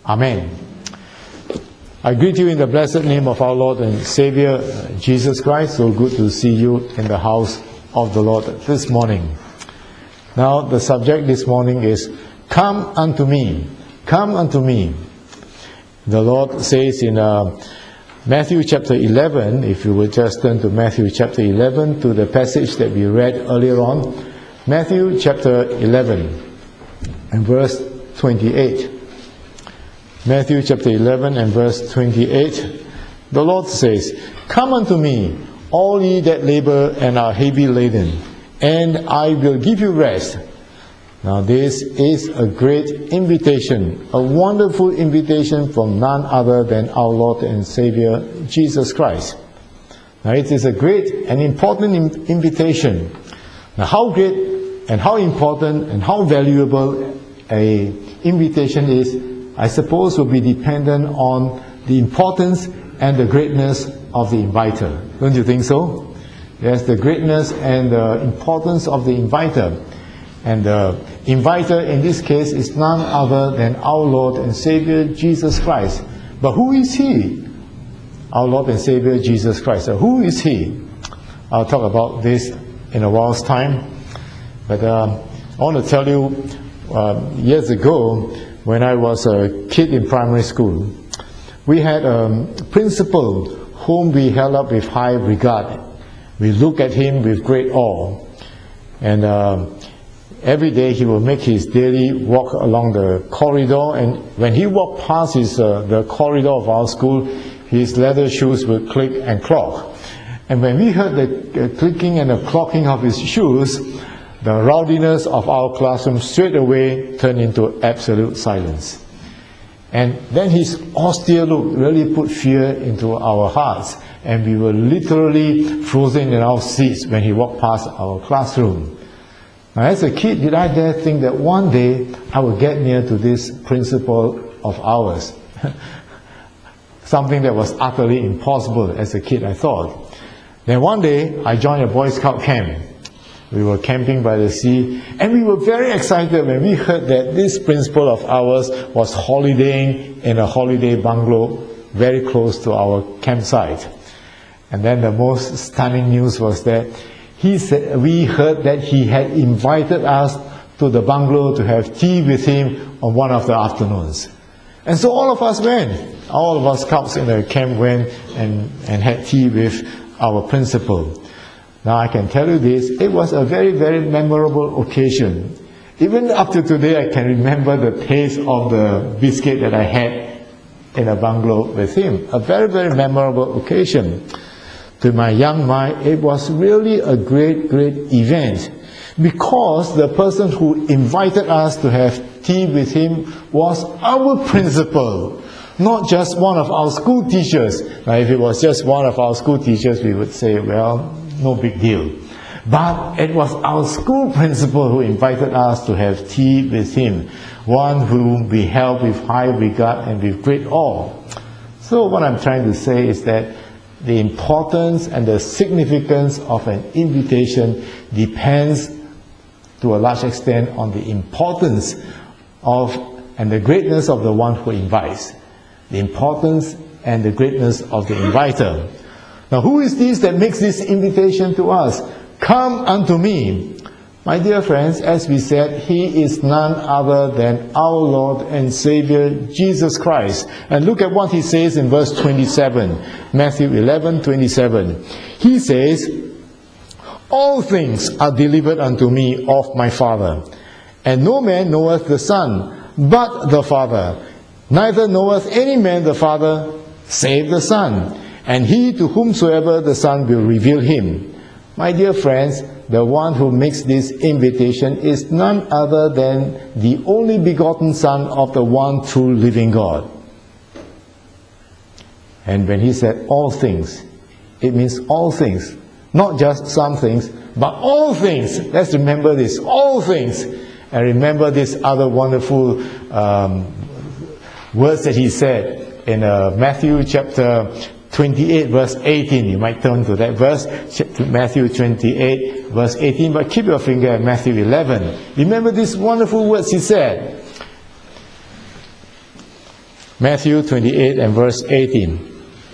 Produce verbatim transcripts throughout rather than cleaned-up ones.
Amen. I greet you in the blessed name of our Lord and Savior, Jesus Christ. So good to see you in the house of the Lord this morning. Now, the subject this morning is, Come unto me, come unto me. The Lord says in uh, Matthew chapter eleven, if you would just turn to Matthew chapter eleven, to the passage that we read earlier on. Matthew chapter eleven and verse twenty-eight. Matthew chapter eleven and verse twenty-eight, the Lord says, Come unto me, all ye that labor and are heavy laden, and I will give you rest. Now this is a great invitation, a wonderful invitation from none other than our Lord and Savior, Jesus Christ. Now it is a great and important invitation. Now how great and how important and how valuable a invitation is, I suppose, will be dependent on the importance and the greatness of the inviter. Don't you think so? Yes, the greatness and the importance of the inviter. And the inviter in this case is none other than our Lord and Savior Jesus Christ. But who is He? Our Lord and Savior Jesus Christ. So who is He? I'll talk about this in a while's time. But uh, I want to tell you, uh, years ago, when I was a kid in primary school, we had a principal whom we held up with high regard. We looked at him with great awe. And uh, every day he would make his daily walk along the corridor, and when he walked past his, uh, the corridor of our school, his leather shoes would click and clock. And when we heard the uh, clicking and the clocking of his shoes, the rowdiness of our classroom straight away turned into absolute silence. And then his austere look really put fear into our hearts, and we were literally frozen in our seats when he walked past our classroom. Now, as a kid, did I dare think that one day I would get near to this principal of ours? Something that was utterly impossible as a kid, I thought. Then one day, I joined a Boy Scout camp. We were camping by the sea, and we were very excited when we heard that this principal of ours was holidaying in a holiday bungalow very close to our campsite. And then the most stunning news was that he said, we heard that he had invited us to the bungalow to have tea with him on one of the afternoons. And so all of us went. All of us scouts in the camp went and, and had tea with our principal. Now I can tell you this, it was a very, very memorable occasion. Even up to today, I can remember the taste of the biscuit that I had in a bungalow with him. A very, very memorable occasion. To my young mind, it was really a great, great event. Because the person who invited us to have tea with him was our principal. Not just one of our school teachers. Now if it was just one of our school teachers, we would say, well, no big deal. But it was our school principal who invited us to have tea with him, one whom we held with high regard and with great awe. So what I'm trying to say is that the importance and the significance of an invitation depends to a large extent on the importance of and the greatness of the one who invites. The importance and the greatness of the inviter. Now, who is this that makes this invitation to us? Come unto me. My dear friends, as we said, He is none other than our Lord and Savior, Jesus Christ. And look at what He says in verse twenty-seven, Matthew eleven, twenty-seven. He says, All things are delivered unto me of my Father, and no man knoweth the Son, but the Father. Neither knoweth any man the Father, save the Son, and he to whomsoever the Son will reveal him. My dear friends, the one who makes this invitation is none other than the only begotten Son of the one true living God. And when he said all things, it means all things. Not just some things, but all things. Let's remember this, all things. And remember this other wonderful um, words that he said in uh, Matthew chapter twenty-eight, verse eighteen. You might turn to that verse, Matthew twenty-eight, verse eighteen, but keep your finger at Matthew eleven. Remember these wonderful words he said. Matthew twenty-eight and verse eighteen.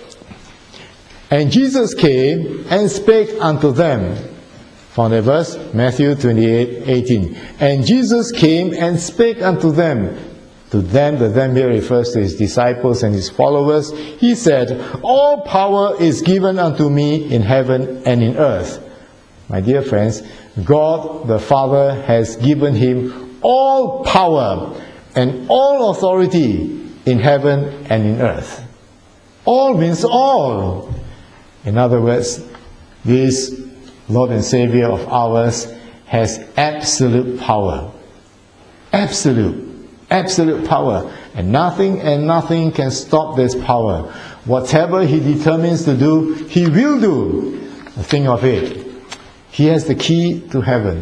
And Jesus came and spake unto them. Found that verse? Matthew twenty-eight, eighteen. And Jesus came and spake unto them. To them, the them here refers to his disciples and his followers. He said, all power is given unto me in heaven and in earth. My dear friends, God the Father has given him all power and all authority in heaven and in earth. All means all. In other words, this Lord and Savior of ours has absolute power. Absolute. Absolute power. And nothing and nothing can stop this power. Whatever he determines to do, he will do. Think of it. He has the key to heaven.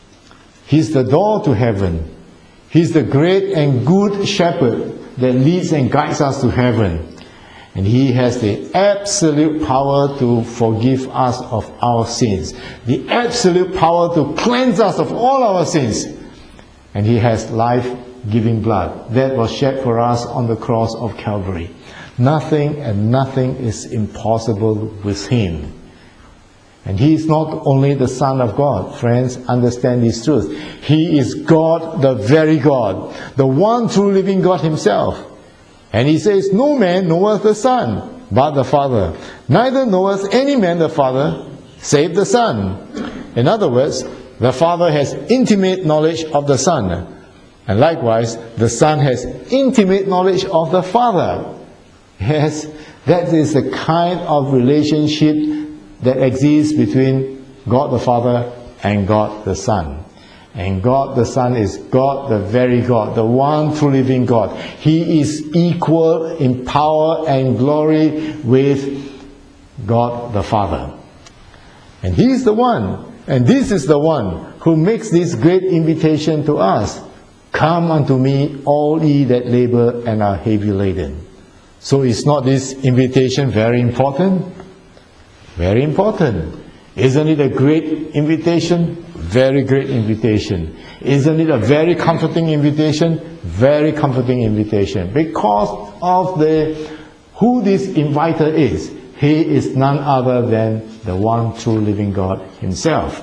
He's the door to heaven. He's the great and good shepherd that leads and guides us to heaven. And he has the absolute power to forgive us of our sins. The absolute power to cleanse us of all our sins. And he has life-giving blood that was shed for us on the cross of Calvary. Nothing and nothing is impossible with him. And he is not only the Son of God. Friends, understand this truth. He is God, the very God, the one true living God himself. And he says, no man knoweth the Son, but the Father. Neither knoweth any man the Father, save the Son. In other words, the Father has intimate knowledge of the Son. And likewise, the Son has intimate knowledge of the Father. Yes, that is the kind of relationship that exists between God the Father and God the Son. And God the Son is God the very God, the one true living God. He is equal in power and glory with God the Father. And he is the one, and this is the one who makes this great invitation to us. Come unto me, all ye that labor and are heavy laden. So is not this invitation very important? Very important. Isn't it a great invitation? Very great invitation. Isn't it a very comforting invitation? Very comforting invitation. Because of the who this inviter is. He is none other than the one true living God himself.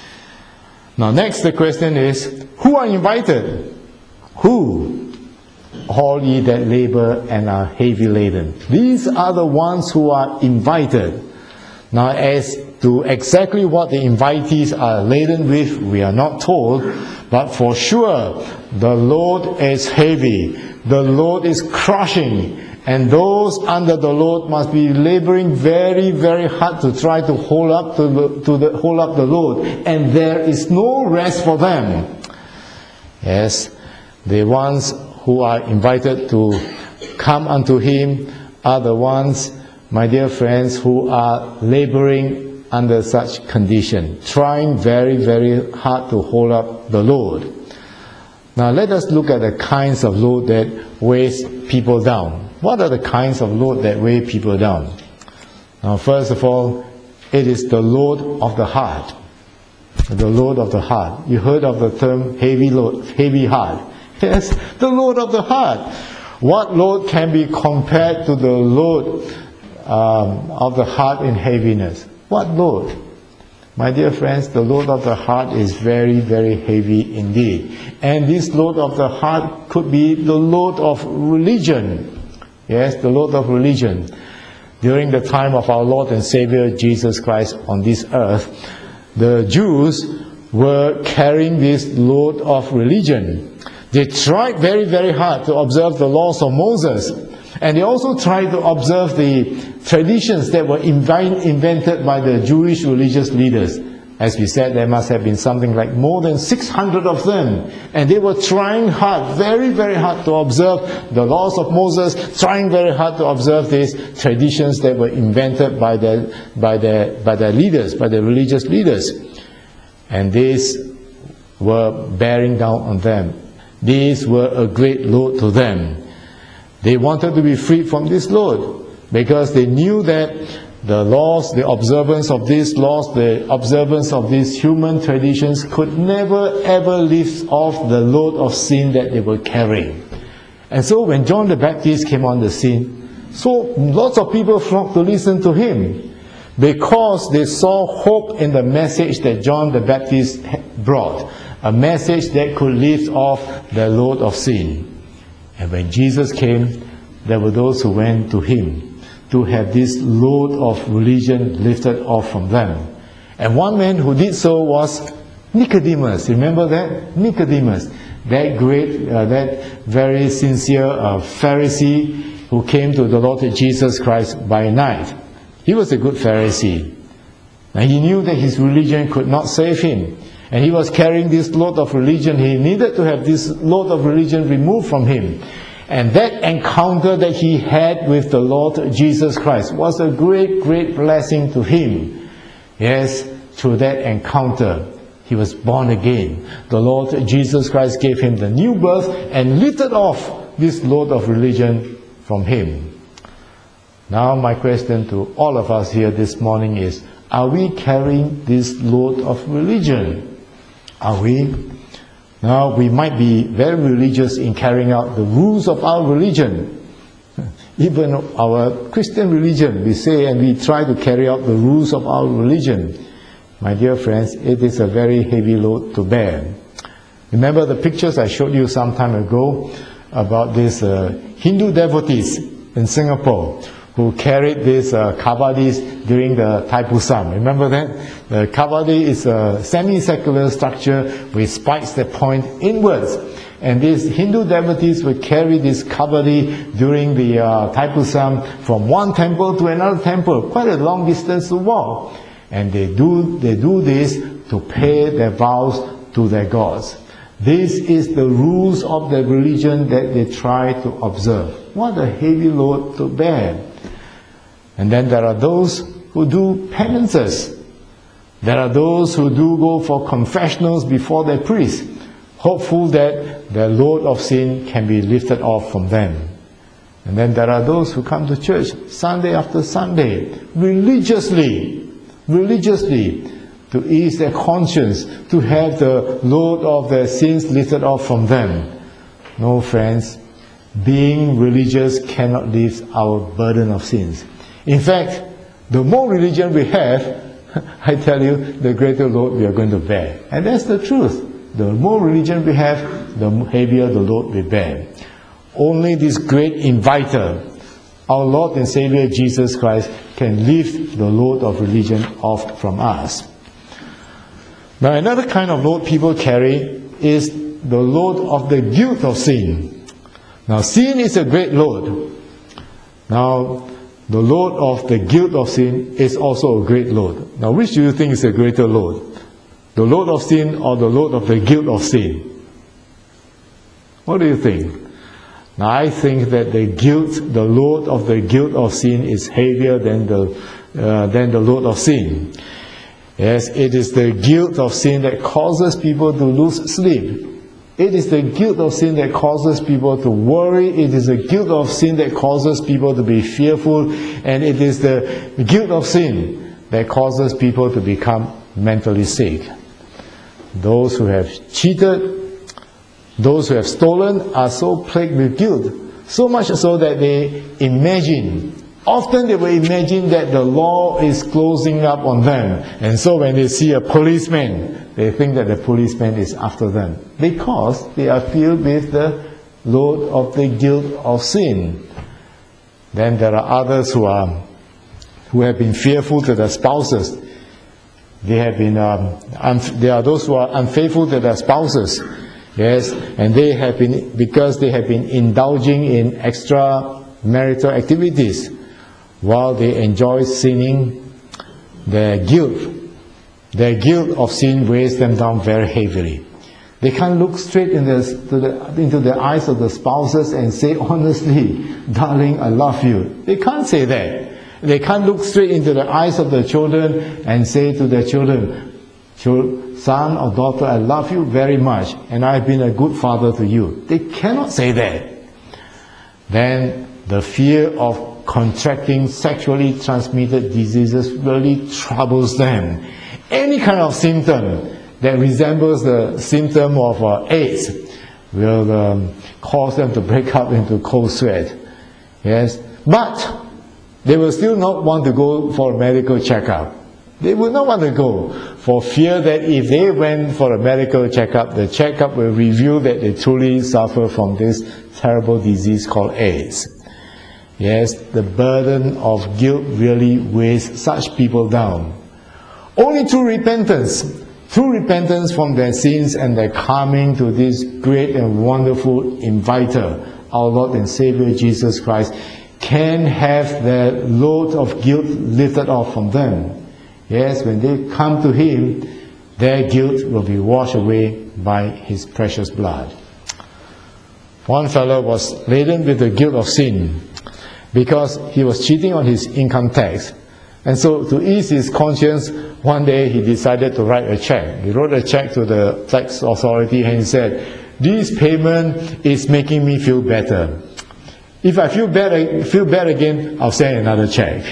Now next the question is, who are invited? Who? All ye that labor and are heavy laden. These are the ones who are invited. Now, as to exactly what the invitees are laden with, we are not told, but for sure, the load is heavy, the load is crushing, and those under the load must be laboring very, very hard to try to hold up to the, to the hold up the load, and there is no rest for them. Yes, the ones who are invited to come unto him are the ones, my dear friends, who are laboring under such condition, trying very, very hard to hold up the load. Now let us look at the kinds of load that weighs people down. What are the kinds of load that weigh people down? Now first of all, it is the load of the heart. The load of the heart. You heard of the term heavy load, heavy heart. Yes, the load of the heart. What load can be compared to the load um, of the heart in heaviness? What load? My dear friends, the load of the heart is very, very heavy indeed. And this load of the heart could be the load of religion. Yes, the load of religion. During the time of our Lord and Savior Jesus Christ on this earth, the Jews were carrying this load of religion. They tried very, very hard to observe the laws of Moses. And they also tried to observe the traditions that were invented by the Jewish religious leaders. As we said, there must have been something like more than six hundred of them. And they were trying hard, very, very hard to observe the laws of Moses, trying very hard to observe these traditions that were invented by their, by their, by their leaders, by the religious leaders. And these were bearing down on them. These were a great load to them. They wanted to be freed from this load because they knew that the laws, the observance of these laws, the observance of these human traditions could never ever lift off the load of sin that they were carrying. And so when John the Baptist came on the scene, so lots of people flocked to listen to him because they saw hope in the message that John the Baptist brought, a message that could lift off the load of sin. And when Jesus came, there were those who went to him to have this load of religion lifted off from them. And one man who did so was Nicodemus. Remember that? Nicodemus, that great, uh, that very sincere uh, Pharisee who came to the Lord Jesus Christ by night. He was a good Pharisee. And he knew that his religion could not save him. And he was carrying this load of religion. He needed to have this load of religion removed from him. And that encounter that he had with the Lord Jesus Christ was a great, great blessing to him. Yes, through that encounter, he was born again. The Lord Jesus Christ gave him the new birth and lifted off this load of religion from him. Now my question to all of us here this morning is, are we carrying this load of religion? Are we? Now we might be very religious in carrying out the rules of our religion. Even our Christian religion, we say and we try to carry out the rules of our religion. My dear friends, it is a very heavy load to bear. Remember the pictures I showed you some time ago about these uh, Hindu devotees in Singapore who carried these uh, kavadis during the Thaipusam. Remember that? The kavadi is a semi-circular structure with spikes that point inwards. And these Hindu devotees would carry this kavadi during the uh, Thaipusam from one temple to another temple, quite a long distance to walk. And they do, they do this to pay their vows to their gods. This is the rules of the religion that they try to observe. What a heavy load to bear. And then there are those who do penances. There are those who do go for confessionals before their priest, hopeful that the load of sin can be lifted off from them. And then there are those who come to church Sunday after Sunday, religiously, religiously, to ease their conscience, to have the load of their sins lifted off from them. No, friends, being religious cannot lift our burden of sins. In fact, the more religion we have, I tell you, the greater load we are going to bear. And that's the truth. The more religion we have, the heavier the load we bear. Only this great inviter, our Lord and Savior Jesus Christ, can lift the load of religion off from us. Now, another kind of load people carry is the load of the guilt of sin. Now, sin is a great load. Now, the load of the guilt of sin is also a great load. Now, which do you think is a greater load? The load of sin or the load of the guilt of sin? What do you think? Now, I think that the guilt, the load of the guilt of sin is heavier than the, uh, than the load of sin. Yes, it is the guilt of sin that causes people to lose sleep. It is the guilt of sin that causes people to worry. It is the guilt of sin that causes people to be fearful. And it is the guilt of sin that causes people to become mentally sick. Those who have cheated, those who have stolen are so plagued with guilt. So much so that they imagine, often they will imagine that the law is closing up on them. And so when they see a policeman, they think that the policeman is after them, because they are filled with the load of the guilt of sin. Then there are others who are who have been fearful to their spouses. They have been um, there are those who are unfaithful to their spouses. Yes, and they have been, because they have been indulging in extra marital activities while they enjoy sinning. Their guilt Their guilt of sin weighs them down very heavily. They can't look straight in the, to the, into the eyes of the spouses and say, honestly, darling, I love you. They can't say that. They can't look straight into the eyes of the children and say to their children, son or daughter, I love you very much, and I've been a good father to you. They cannot say that. Then the fear of contracting sexually transmitted diseases really troubles them. Any kind of symptom that resembles the symptom of uh, AIDS, will um, cause them to break out into cold sweat. Yes, but they will still not want to go for a medical checkup. They will not want to go for fear that if they went for a medical checkup, the checkup will reveal that they truly suffer from this terrible disease called AIDS. Yes, the burden of guilt really weighs such people down. Only through repentance, through repentance from their sins and their coming to this great and wonderful inviter, our Lord and Savior Jesus Christ, can have the load of guilt lifted off from them. Yes, when they come to Him, their guilt will be washed away by His precious blood. One fellow was laden with the guilt of sin because he was cheating on his income tax. And so to ease his conscience, one day he decided to write a check. He wrote a check to the tax authority and he said, "This payment is making me feel better. If I feel bad, feel bad again, I'll send another check."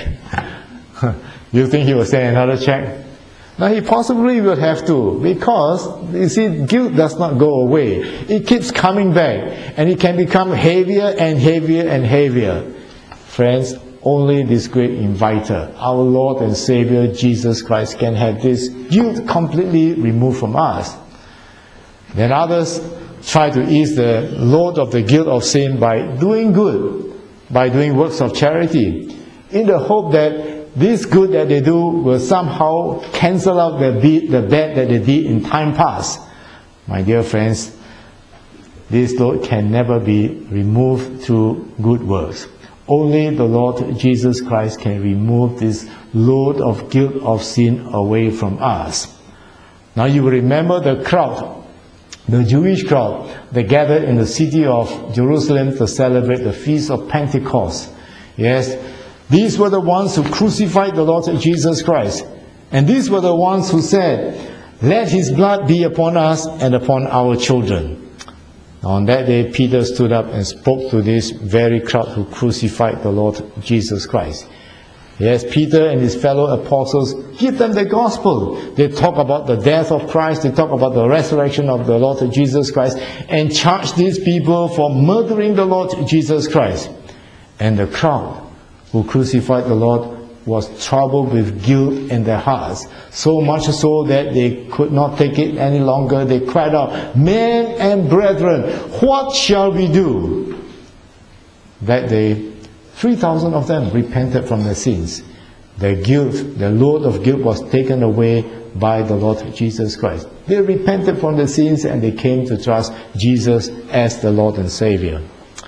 You think he will send another check? Now he possibly will have to, because you see, guilt does not go away. It keeps coming back, and it can become heavier and heavier and heavier. Friends, only this great inviter, our Lord and Savior Jesus Christ, can have this guilt completely removed from us. Then others try to ease the load of the guilt of sin by doing good, by doing works of charity, in the hope that this good that they do will somehow cancel out the, the bad that they did in time past. My dear friends, this load can never be removed through good works. Only the Lord Jesus Christ can remove this load of guilt of sin away from us. Now you will remember the crowd, the Jewish crowd that gathered in the city of Jerusalem to celebrate the Feast of Pentecost. Yes, these were the ones who crucified the Lord Jesus Christ. And these were the ones who said, "Let His blood be upon us and upon our children." On that day, Peter stood up and spoke to this very crowd who crucified the Lord Jesus Christ. Yes, Peter and his fellow apostles give them the gospel. They talk about the death of Christ, they talk about the resurrection of the Lord Jesus Christ, and charge these people for murdering the Lord Jesus Christ. And the crowd who crucified the Lord was troubled with guilt in their hearts, so much so that they could not take it any longer. They cried out, "Men and brethren, what shall we do?" That day, three thousand of them repented from their sins. Their guilt, their load of guilt was taken away by the Lord Jesus Christ. They repented from their sins and they came to trust Jesus as the Lord and Savior.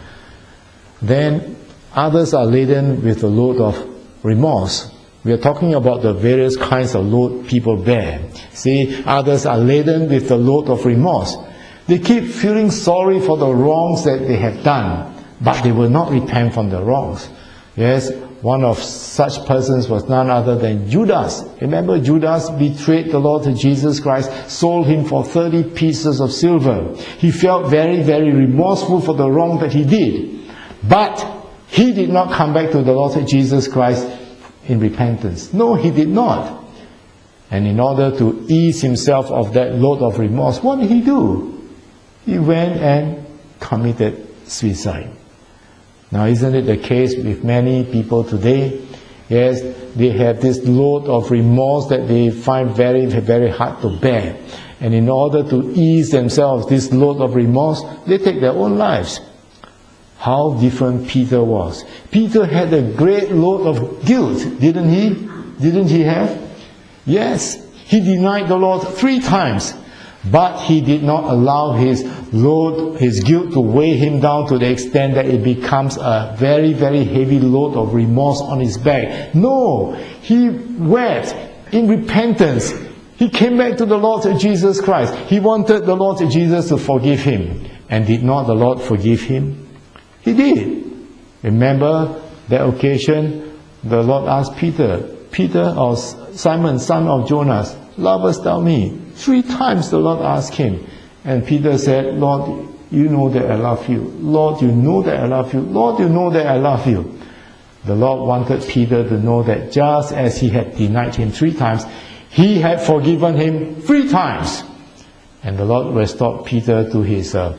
Then others are laden with the load of remorse. We are talking about the various kinds of load people bear. See, others are laden with the load of remorse. They keep feeling sorry for the wrongs that they have done, but they will not repent from the wrongs. Yes, one of such persons was none other than Judas. Remember, Judas betrayed the Lord Jesus Christ, sold Him for thirty pieces of silver. He felt very, very remorseful for the wrong that he did. But he did not come back to the Lord Jesus Christ in repentance. No, he did not. And in order to ease himself of that load of remorse, what did he do? He went and committed suicide. Now, isn't it the case with many people today? Yes, they have this load of remorse that they find very, very hard to bear. And in order to ease themselves this load of remorse, they take their own lives. How different Peter was. Peter had a great load of guilt, didn't he? Didn't he have? Yes, he denied the Lord three times. But he did not allow his load, his guilt to weigh him down to the extent that it becomes a very, very heavy load of remorse on his back. No, he wept in repentance. He came back to the Lord Jesus Christ. He wanted the Lord Jesus to forgive him. And did not the Lord forgive him? He did. Remember that occasion, the Lord asked Peter, Peter or Simon, son of Jonas, lovest thou me? Three times the Lord asked him. And Peter said, Lord, you know that I love you. Lord, you know that I love you. Lord, you know that I love you. The Lord wanted Peter to know that just as he had denied him three times, he had forgiven him three times. And the Lord restored Peter to his uh,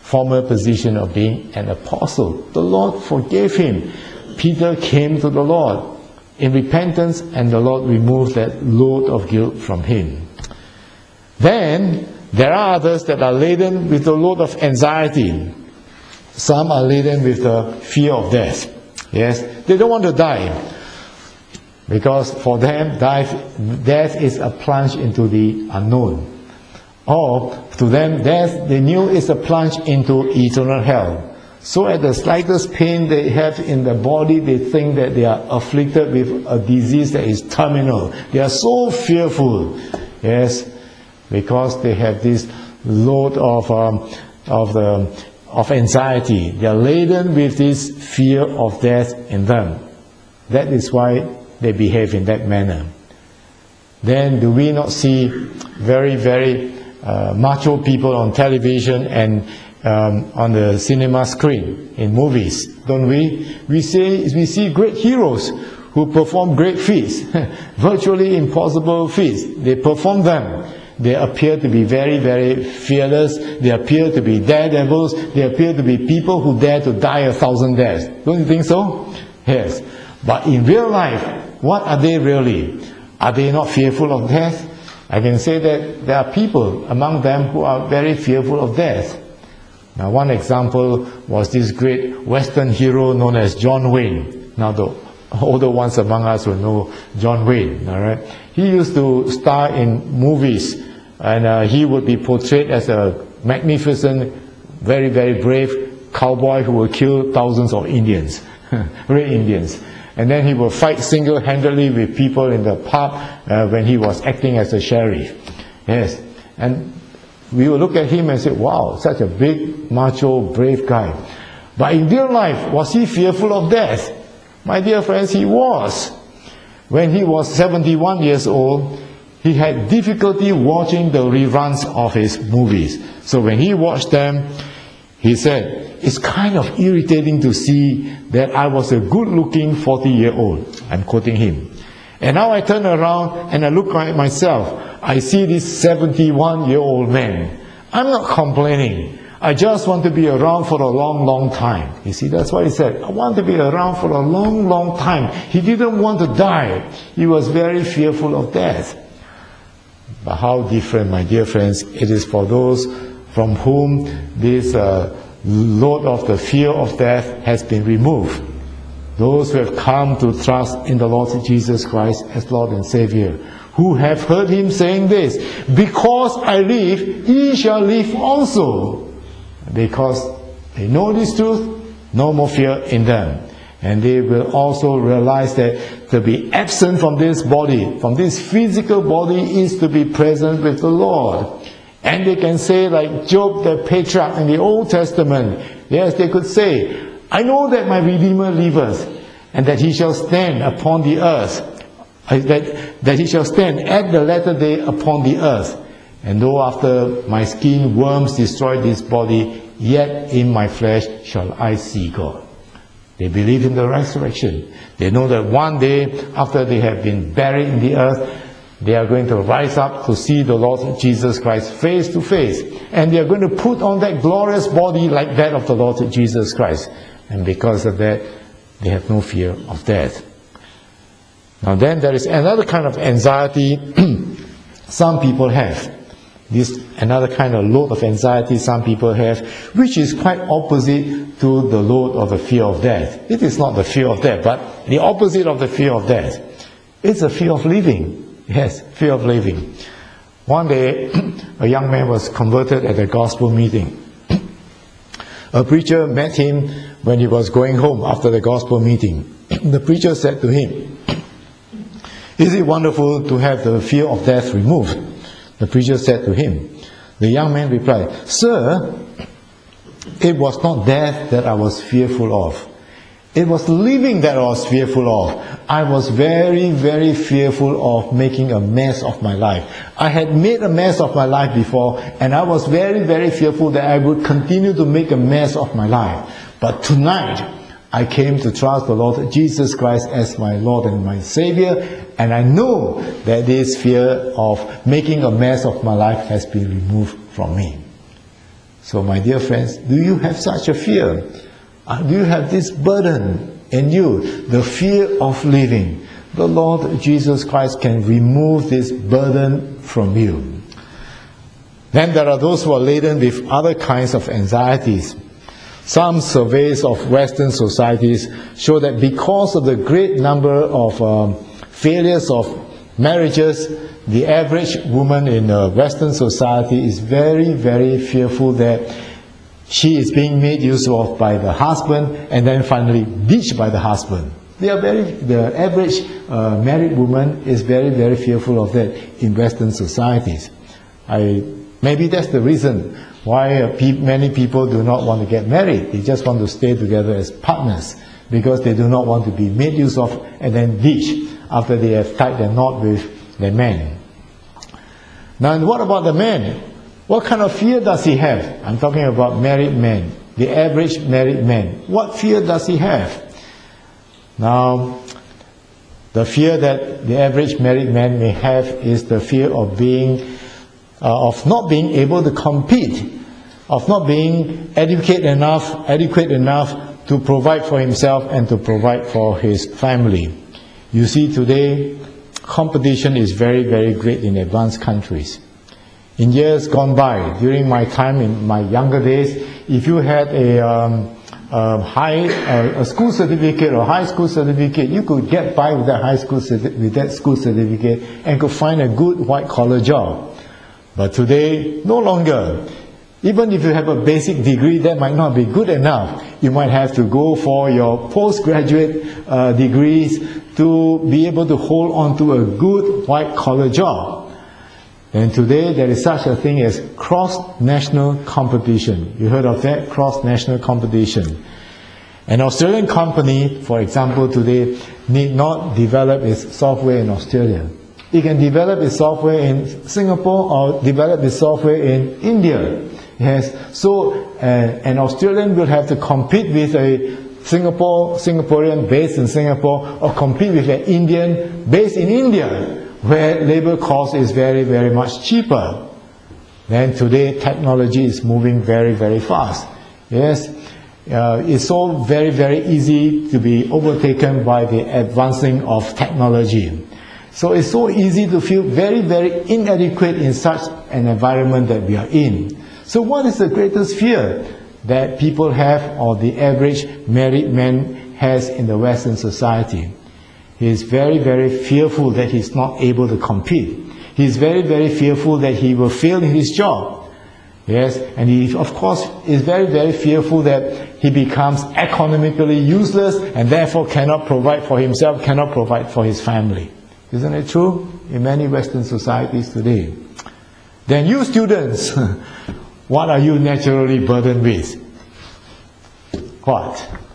former position of being an apostle. The Lord forgave him. Peter came to the Lord in repentance, and the Lord removed that load of guilt from him. Then there are others that are laden with the load of anxiety. Some are laden with the fear of death. Yes, they don't want to die, because for them death is a plunge into the unknown. Or to them death, they knew, is a plunge into eternal hell. So at the slightest pain they have in the body, they think that they are afflicted with a disease that is terminal. They are so fearful, yes, because they have this load of um, of the of anxiety. They are laden with this fear of death in them. That is why they behave in that manner. Then do we not see very, very uh, macho people on television and um, on the cinema screen, in movies, don't we? We see, we see great heroes who perform great feats, virtually impossible feats. They perform them. They appear to be very, very fearless. They appear to be daredevils. They appear to be people who dare to die a thousand deaths. Don't you think so? Yes. But in real life, what are they really? Are they not fearful of death? I can say that there are people among them who are very fearful of death. Now, one example was this great Western hero known as John Wayne. Now, the older ones among us will know John Wayne. All right, he used to star in movies, and uh, he would be portrayed as a magnificent, very, very brave cowboy who will kill thousands of Indians, Red Indians. And then he will fight single-handedly with people in the pub uh, when he was acting as a sheriff. Yes, and we will look at him and say, wow, such a big, macho, brave guy. But in real life, was he fearful of death? My dear friends, he was. When he was seventy-one years old, he had difficulty watching the reruns of his movies. So when he watched them, he said, it's kind of irritating to see that I was a good-looking forty-year-old. I'm quoting him. And now I turn around and I look at myself. I see this seventy-one-year-old man. I'm not complaining. I just want to be around for a long, long time. You see, that's what he said. I want to be around for a long, long time. He didn't want to die. He was very fearful of death. But how different, my dear friends, it is for those from whom this uh, load of the fear of death has been removed. Those who have come to trust in the Lord Jesus Christ as Lord and Savior, who have heard him saying this, because I live, ye shall live also. Because they know this truth, no more fear in them. And they will also realize that to be absent from this body, from this physical body, is to be present with the Lord. And they can say, like Job the patriarch in the Old Testament, yes, they could say, I know that my Redeemer liveth, and that he shall stand upon the earth, that, that he shall stand at the latter day upon the earth. And though after my skin worms destroy this body, yet in my flesh shall I see God. They believe in the resurrection. They know that one day, after they have been buried in the earth, they are going to rise up to see the Lord Jesus Christ face to face. And they are going to put on that glorious body like that of the Lord Jesus Christ. And because of that, they have no fear of death. Now then, there is another kind of anxiety some people have. This another kind of load of anxiety some people have, which is quite opposite to the load of the fear of death. It is not the fear of death, but the opposite of the fear of death. It's a fear of living. Yes, fear of living. One day, a young man was converted at a gospel meeting. A preacher met him when he was going home after the gospel meeting. The preacher said to him, "Is it wonderful to have the fear of death removed?" The preacher said to him. The young man replied, "Sir, it was not death that I was fearful of. It was living that I was fearful of. I was very, very fearful of making a mess of my life. I had made a mess of my life before, and I was very, very fearful that I would continue to make a mess of my life. But tonight, I came to trust the Lord Jesus Christ as my Lord and my Savior, and I know that this fear of making a mess of my life has been removed from me." So my dear friends, do you have such a fear? Uh, do you have this burden in you, the fear of living? The Lord Jesus Christ can remove this burden from you. Then there are those who are laden with other kinds of anxieties. Some surveys of Western societies show that because of the great number of um, failures of marriages, the average woman in a Western society is very, very fearful that she is being made use of by the husband and then finally ditched by the husband. They are very, the average uh, married woman is very, very fearful of that in Western societies. I, maybe that's the reason why uh, pe many people do not want to get married. They just want to stay together as partners because they do not want to be made use of and then ditched after they have tied their knot with their man. Now, what about the man? What kind of fear does he have? I'm talking about married men, the average married man. What fear does he have? Now, the fear that the average married man may have is the fear of being, uh, of not being able to compete, of not being educated enough, adequate enough to provide for himself and to provide for his family. You see, today, competition is very, very great in advanced countries. In years gone by, during my time, in my younger days, if you had a um, Uh, high, uh, a school certificate or high school certificate, you could get by with that high school with that school certificate and could find a good white collar job. But today, no longer. Even if you have a basic degree, that might not be good enough. You might have to go for your postgraduate uh, degrees to be able to hold on to a good white collar job. And today there is such a thing as cross-national competition. You heard of that? Cross-national competition. An Australian company, for example, today need not develop its software in Australia. It can develop its software in Singapore or develop its software in India. Yes. So uh, an Australian will have to compete with a Singapore Singaporean based in Singapore or compete with an Indian based in India, where labor cost is very, very much cheaper. Then today technology is moving very, very fast. Yes, uh, it's so very, very easy to be overtaken by the advancing of technology. So it's so easy to feel very, very inadequate in such an environment that we are in. So what is the greatest fear that people have, or the average married man has in the Western society? He is very, very fearful that he's not able to compete. He is very, very fearful that he will fail in his job. Yes, and he, of course, is very, very fearful that he becomes economically useless and therefore cannot provide for himself, cannot provide for his family. Isn't it true in many Western societies today? Then you students, what are you naturally burdened with? What?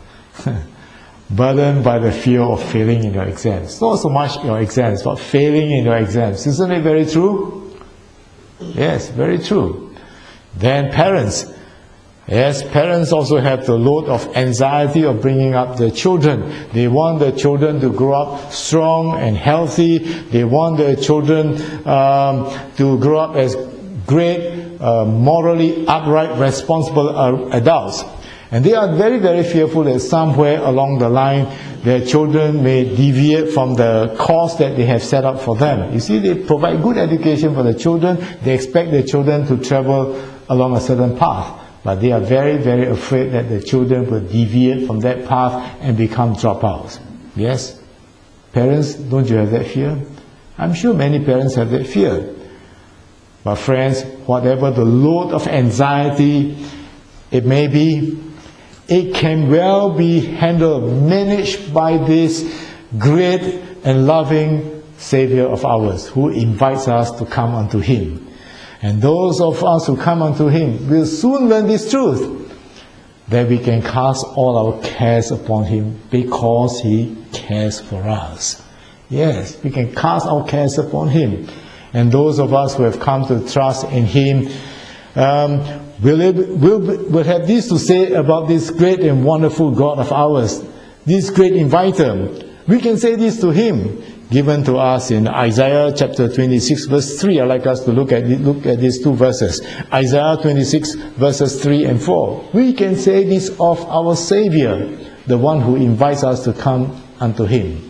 Burdened by the fear of failing in your exams. Not so much your exams, but failing in your exams. Isn't it very true? Yes, very true. Then parents. Yes, parents also have the load of anxiety of bringing up their children. They want their children to grow up strong and healthy. They want their children um, to grow up as great, uh, morally upright, responsible uh, adults. And they are very, very fearful that somewhere along the line their children may deviate from the course that they have set up for them. You see, they provide good education for the children. They expect their children to travel along a certain path. But they are very, very afraid that the children will deviate from that path and become dropouts. Yes? Parents, don't you have that fear? I'm sure many parents have that fear. But friends, whatever the load of anxiety it may be, it can well be handled, managed by this great and loving Savior of ours, who invites us to come unto Him. And those of us who come unto Him will soon learn this truth, that we can cast all our cares upon Him because He cares for us. Yes, we can cast our cares upon Him. And those of us who have come to trust in Him um, will, will, will have this to say about this great and wonderful God of ours, this great inviter. We can say this to Him, given to us in Isaiah chapter twenty-six verse three. I'd like us to look at, look at these two verses. Isaiah twenty-six verses three and four. We can say this of our Savior, the one who invites us to come unto Him.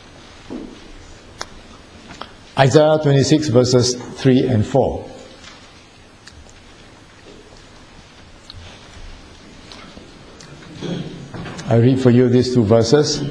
Isaiah twenty-six verses three and four. I read for you these two verses.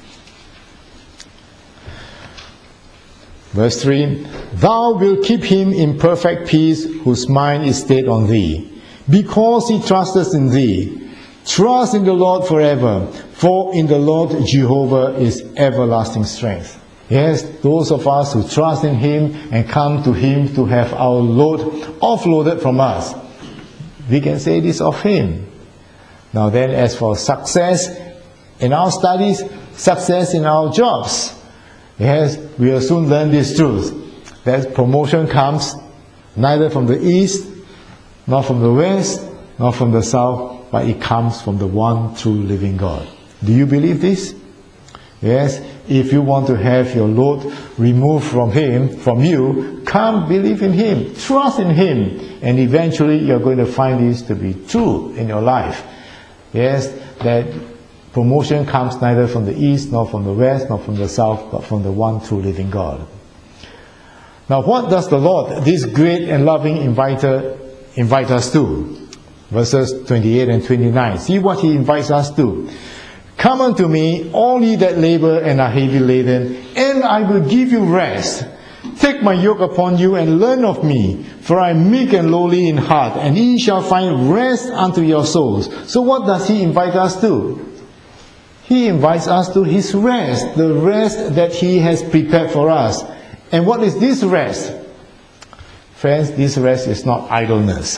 Verse three, Thou wilt keep him in perfect peace, whose mind is stayed on thee, because he trusteth in thee. Trust in the Lord forever, for in the Lord Jehovah is everlasting strength. Yes, those of us who trust in Him and come to Him to have our load offloaded from us, we can say this of Him. Now then, as for success in our studies, success in our jobs, yes, we will soon learn this truth, that promotion comes neither from the east, nor from the west, nor from the south, but it comes from the one true living God. Do you believe this? Yes, if you want to have your load removed from Him, from you, come believe in Him, trust in Him, and eventually you're going to find this to be true in your life. Yes, that promotion comes neither from the east, nor from the west, nor from the south, but from the one true living God. Now what does the Lord, this great and loving inviter, invite us to? Verses twenty-eight and twenty-nine. See what He invites us to. Come unto me, all ye that labor and are heavy laden, and I will give you rest. Take my yoke upon you and learn of me, for I am meek and lowly in heart, and ye shall find rest unto your souls. So what does He invite us to? He invites us to His rest, the rest that He has prepared for us. And what is this rest? Friends, this rest is not idleness.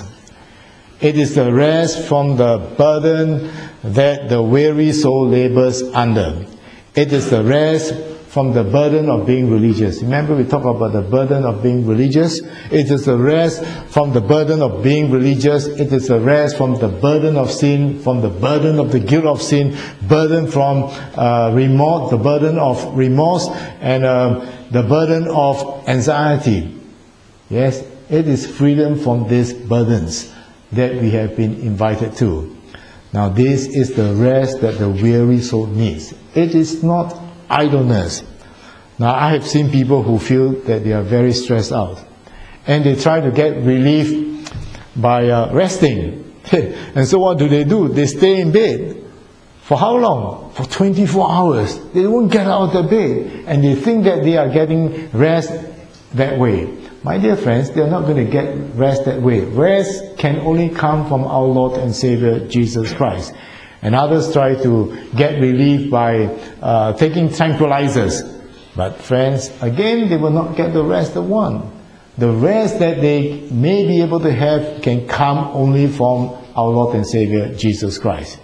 It is the rest from the burden that the weary soul labors under. It is the rest from the burden of being religious. Remember, we talked about the burden of being religious. It is the rest from the burden of being religious. It is the rest from the burden of sin, from the burden of the guilt of sin, burden from uh, remorse, the burden of remorse, and uh, the burden of anxiety. Yes, it is freedom from these burdens that we have been invited to. Now, this is the rest that the weary soul needs. It is not idleness. Now, I have seen people who feel that they are very stressed out, and they try to get relief by uh, resting. And so what do they do? They stay in bed. For how long? For twenty-four hours. They won't get out of the bed, and they think that they are getting rest that way. My dear friends, they are not going to get rest that way. Rest can only come from our Lord and Savior Jesus Christ. And others try to get relief by uh, taking tranquilizers. But friends, again, they will not get the rest they want. The rest that they may be able to have can come only from our Lord and Savior Jesus Christ.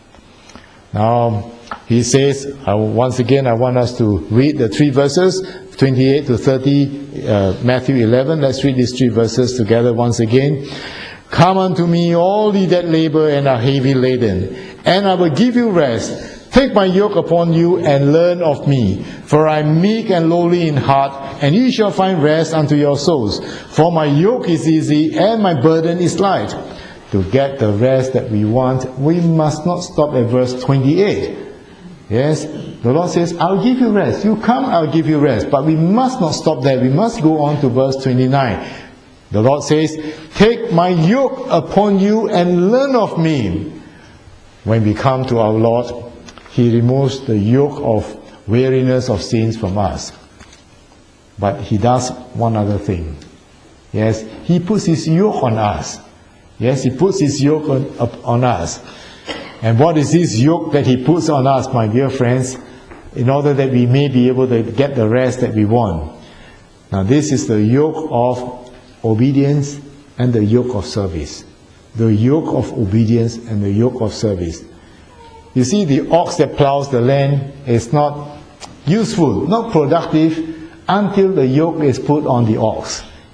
Now, He says, uh, once again, I want us to read the three verses, twenty-eight to thirty, uh, Matthew eleven. Let's read these three verses together once again. Come unto me, all ye that labor and are heavy laden, and I will give you rest. Take my yoke upon you and learn of me, for I am meek and lowly in heart, and ye shall find rest unto your souls. For my yoke is easy and my burden is light. To get the rest that we want, we must not stop at verse twenty-eight. Yes, the Lord says, I'll give you rest. You come, I'll give you rest. But we must not stop there. We must go on to verse twenty-nine. The Lord says, take my yoke upon you and learn of me. When we come to our Lord, He removes the yoke of weariness of sins from us. But He does one other thing. Yes, He puts His yoke on us. Yes, He puts His yoke on, up on us. And what is this yoke that He puts on us, my dear friends, in order that we may be able to get the rest that we want? Now, this is the yoke of obedience and the yoke of service. The yoke of obedience and the yoke of service. You see, the ox that plows the land is not useful, not productive, until the yoke is put on the ox.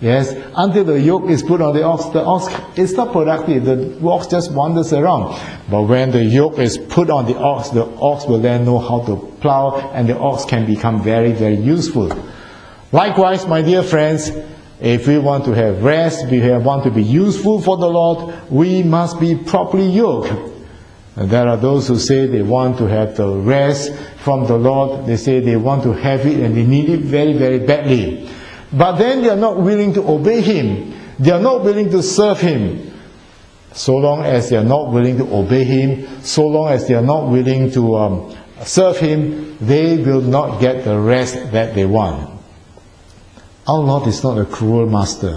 Yes, until the yoke is put on the ox, the ox is not productive. The ox just wanders around. But when the yoke is put on the ox, the ox will then know how to plow, and the ox can become very, very useful. Likewise, my dear friends, if we want to have rest, we want to be useful for the Lord, we must be properly yoked. And there are those who say they want to have the rest from the Lord. They say they want to have it and they need it very, very badly. But then they are not willing to obey Him. They are not willing to serve Him. So long as they are not willing to obey Him, so long as they are not willing to um, serve Him, they will not get the rest that they want. Our Lord is not a cruel master.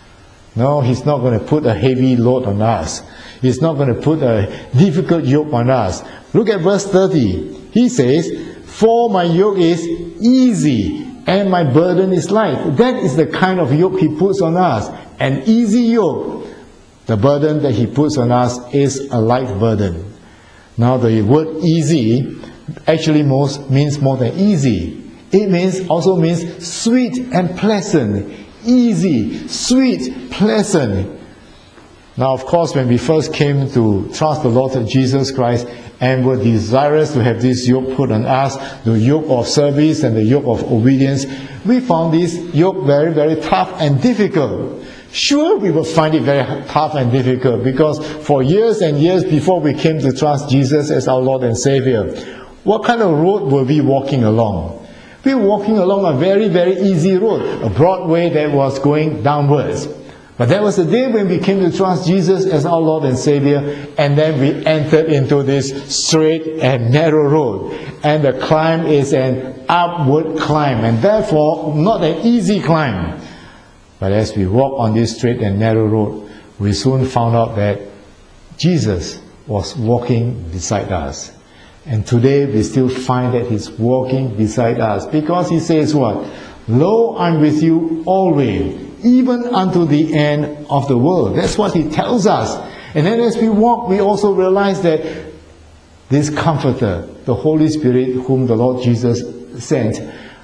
No, He's not going to put a heavy load on us. He's not going to put a difficult yoke on us. Look at verse thirty. He says, "For my yoke is easy and my burden is light." That is the kind of yoke He puts on us. An easy yoke. The burden that He puts on us is a light burden. Now the word easy actually most means more than easy. It means also means sweet and pleasant. Easy, sweet, pleasant. Now, of course, when we first came to trust the Lord Jesus Christ and were desirous to have this yoke put on us, the yoke of service and the yoke of obedience, we found this yoke very, very tough and difficult. Sure, we will find it very tough and difficult because for years and years before we came to trust Jesus as our Lord and Savior, what kind of road were we walking along? We were walking along a very, very easy road, a broad way that was going downwards. But there was a day when we came to trust Jesus as our Lord and Savior, and then we entered into this straight and narrow road. And the climb is an upward climb, and therefore not an easy climb. But as we walk on this straight and narrow road, we soon found out that Jesus was walking beside us. And today we still find that He's walking beside us, because He says what? "Lo, I'm with you always, even unto the end of the world." That's what He tells us. And then as we walk, we also realize that this Comforter, the Holy Spirit, whom the Lord Jesus sent,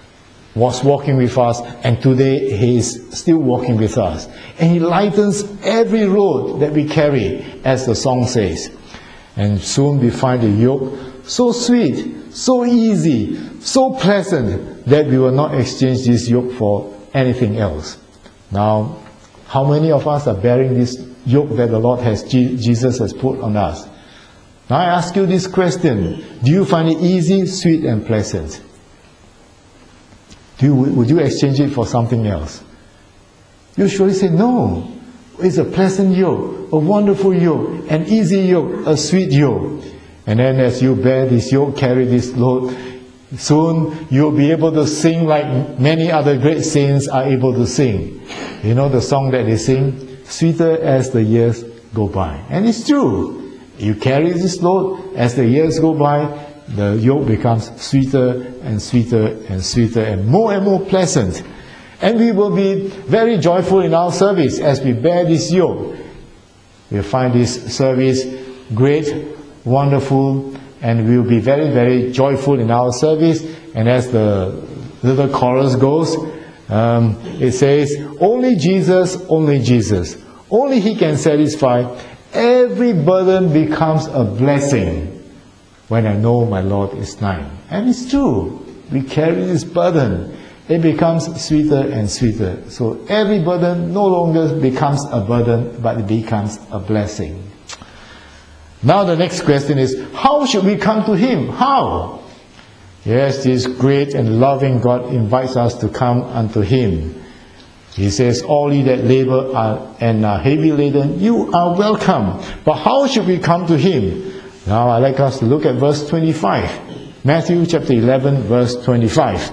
was walking with us, and today He is still walking with us. And He lightens every road that we carry, as the song says. And soon we find the yoke so sweet, so easy, so pleasant, that we will not exchange this yoke for anything else. Now, how many of us are bearing this yoke that the Lord has, Jesus has put on us? Now I ask you this question: do you find it easy, sweet, and pleasant? Do you, would you exchange it for something else? You surely say, no. It's a pleasant yoke, a wonderful yoke, an easy yoke, a sweet yoke. And then as you bear this yoke, carry this load, soon you'll be able to sing like many other great saints are able to sing. You know the song that they sing? "Sweeter as the years go by." And it's true. You carry this load, as the years go by, the yoke becomes sweeter and sweeter and sweeter and more and more pleasant. And we will be very joyful in our service as we bear this yoke. We'll find this service great, wonderful, and we'll be very, very joyful in our service. And as the little chorus goes, um, it says, "Only Jesus, only Jesus. Only He can satisfy. Every burden becomes a blessing when I know my Lord is nigh." And it's true. We carry this burden. It becomes sweeter and sweeter. So every burden no longer becomes a burden, but it becomes a blessing. Now the next question is, how should we come to Him? How? Yes, this great and loving God invites us to come unto Him. He says, "All ye that labor are, and are heavy laden, you are welcome." But how should we come to Him? Now I'd like us to look at verse twenty-five. Matthew chapter eleven, verse twenty-five.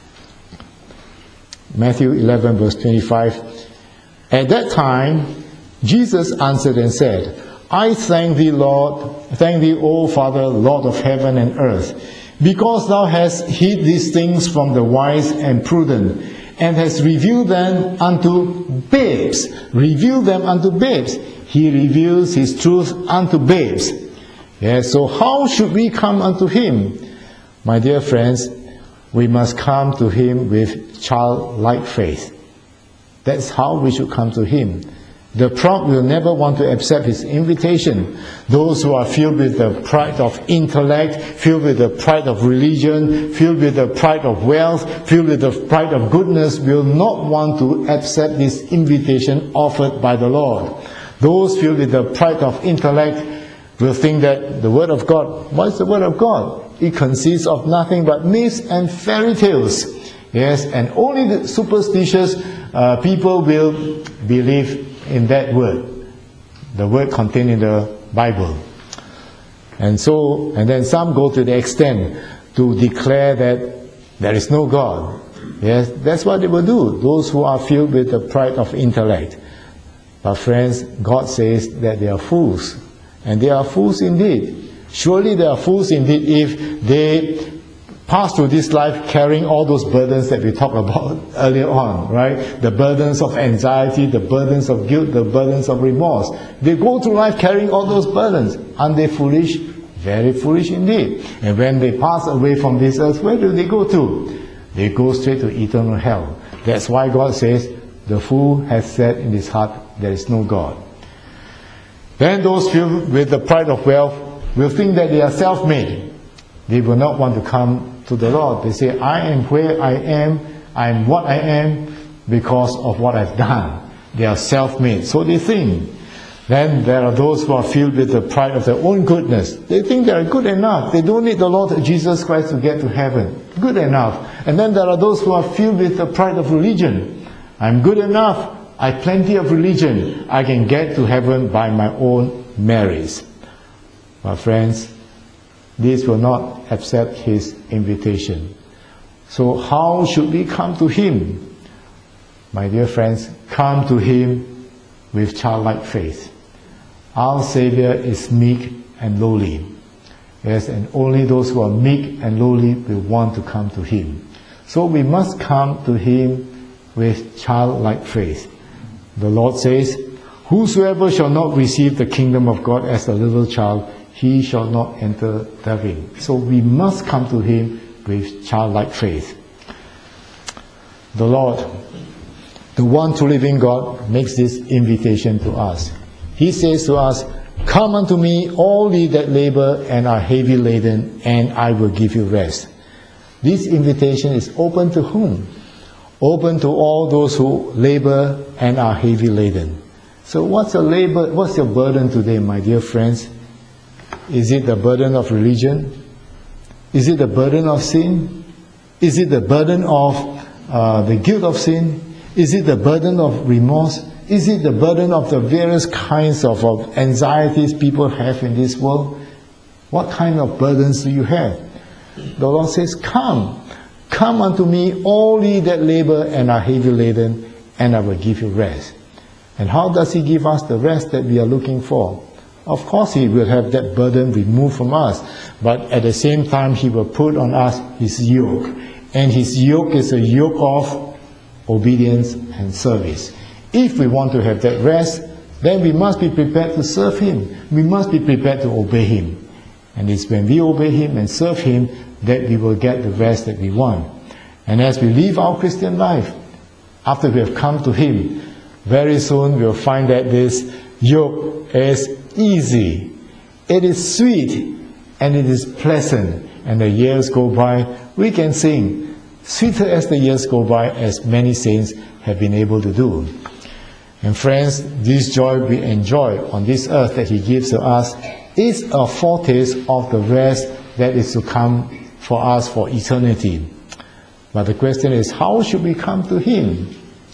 Matthew eleven, verse twenty-five. "At that time, Jesus answered and said, I thank thee, Lord, thank thee, O Father, Lord of heaven and earth, because thou hast hid these things from the wise and prudent, and hast revealed them unto babes." Revealed them unto babes. He reveals His truth unto babes. Yes, so how should we come unto Him? My dear friends, we must come to Him with childlike faith. That's how we should come to Him. The proud will never want to accept His invitation. Those who are filled with the pride of intellect, filled with the pride of religion, filled with the pride of wealth, filled with the pride of goodness, will not want to accept this invitation offered by the Lord. Those filled with the pride of intellect will think that the Word of God, what is the Word of God? It consists of nothing but myths and fairy tales. Yes, and only the superstitious uh, people will believe in that word, the word contained in the Bible. And so, and then some go to the extent to declare that there is no God. Yes, that's what they will do, those who are filled with the pride of intellect. But friends, God says that they are fools. And they are fools indeed. Surely they are fools indeed if they pass through this life carrying all those burdens that we talked about earlier on, right? The burdens of anxiety, the burdens of guilt, the burdens of remorse. They go through life carrying all those burdens. Aren't they foolish? Very foolish indeed. And when they pass away from this earth, where do they go to? They go straight to eternal hell. That's why God says, the fool has said in his heart, there is no God. Then those filled with the pride of wealth will think that they are self-made. They will not want to come to the Lord. They say, I am where I am, I am what I am because of what I've done. They are self-made, so they think. Then there are those who are filled with the pride of their own goodness. They think they are good enough. They don't need the Lord Jesus Christ to get to heaven. Good enough. And then there are those who are filled with the pride of religion. I'm good enough. I have plenty of religion. I can get to heaven by my own merits. My friends, these will not accept His invitation. So how should we come to Him? My dear friends, come to Him with childlike faith. Our Savior is meek and lowly. Yes, and only those who are meek and lowly will want to come to Him. So we must come to Him with childlike faith. The Lord says, whosoever shall not receive the kingdom of God as a little child, he shall not enter therein. So we must come to Him with childlike faith. The Lord, the one true living God, makes this invitation to us. He says to us, come unto me, all ye that labor and are heavy laden, and I will give you rest. This invitation is open to whom? Open to all those who labor and are heavy laden. So what's your labor, what's your burden today, my dear friends? Is it the burden of religion? Is it the burden of sin? Is it the burden of uh, the guilt of sin? Is it the burden of remorse? Is it the burden of the various kinds of, of anxieties people have in this world? What kind of burdens do you have? The Lord says, come. Come unto me, all ye that labor and are heavy laden, and I will give you rest. And how does He give us the rest that we are looking for? Of course He will have that burden removed from us, but at the same time He will put on us His yoke. And His yoke is a yoke of obedience and service. If we want to have that rest, then we must be prepared to serve Him. We must be prepared to obey Him. And it's when we obey Him and serve Him that we will get the rest that we want. And as we live our Christian life, after we have come to Him, very soon we'll find that this yoke is easy, it is sweet, and it is pleasant. And the years go by, we can sing, sweeter as the years go by, as many saints have been able to do. And friends, this joy we enjoy on this earth that He gives to us is a foretaste of the rest that is to come for us for eternity. But the question is, how should we come to Him?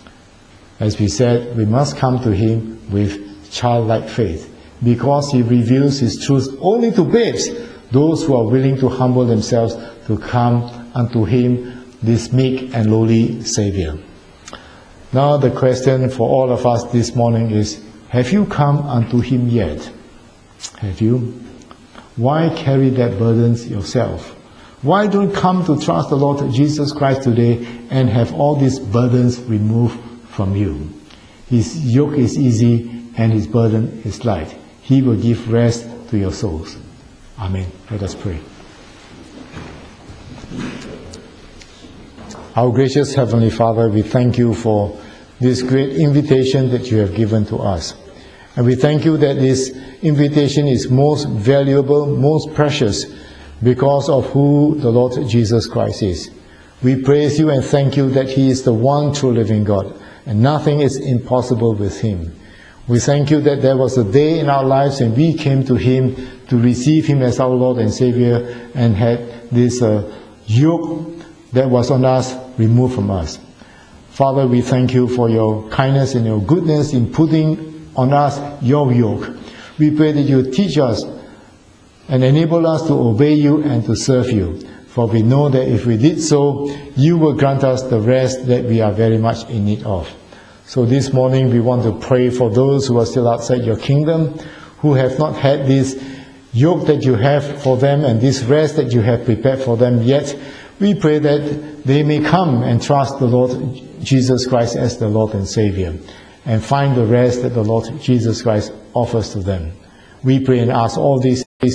As we said, we must come to Him with childlike faith, because He reveals His truth only to babes, those who are willing to humble themselves to come unto Him, this meek and lowly Savior. Now the question for all of us this morning is, have you come unto Him yet? Have you? Why carry that burdens yourself? Why don't come to trust the Lord Jesus Christ today and have all these burdens removed from you? His yoke is easy and His burden is light. He will give rest to your souls. Amen. Let us pray. Our gracious Heavenly Father, we thank You for this great invitation that you have given to us. And we thank you that this invitation is most valuable, most precious, because of who the Lord Jesus Christ is. We praise you and thank you that he is the one true living God, and nothing is impossible with him. We thank you that there was a day in our lives when we came to him to receive him as our Lord and Savior, and had this uh, yoke that was on us removed from us. Father, we thank you for your kindness and your goodness in putting on us your yoke. We pray that you teach us and enable us to obey you and to serve you. For we know that if we did so, you will grant us the rest that we are very much in need of. So this morning we want to pray for those who are still outside your kingdom, who have not had this yoke that you have for them and this rest that you have prepared for them yet. We pray that they may come and trust the Lord Jesus Christ as the Lord and Savior, and find the rest that the Lord Jesus Christ offers to them. We pray and ask all these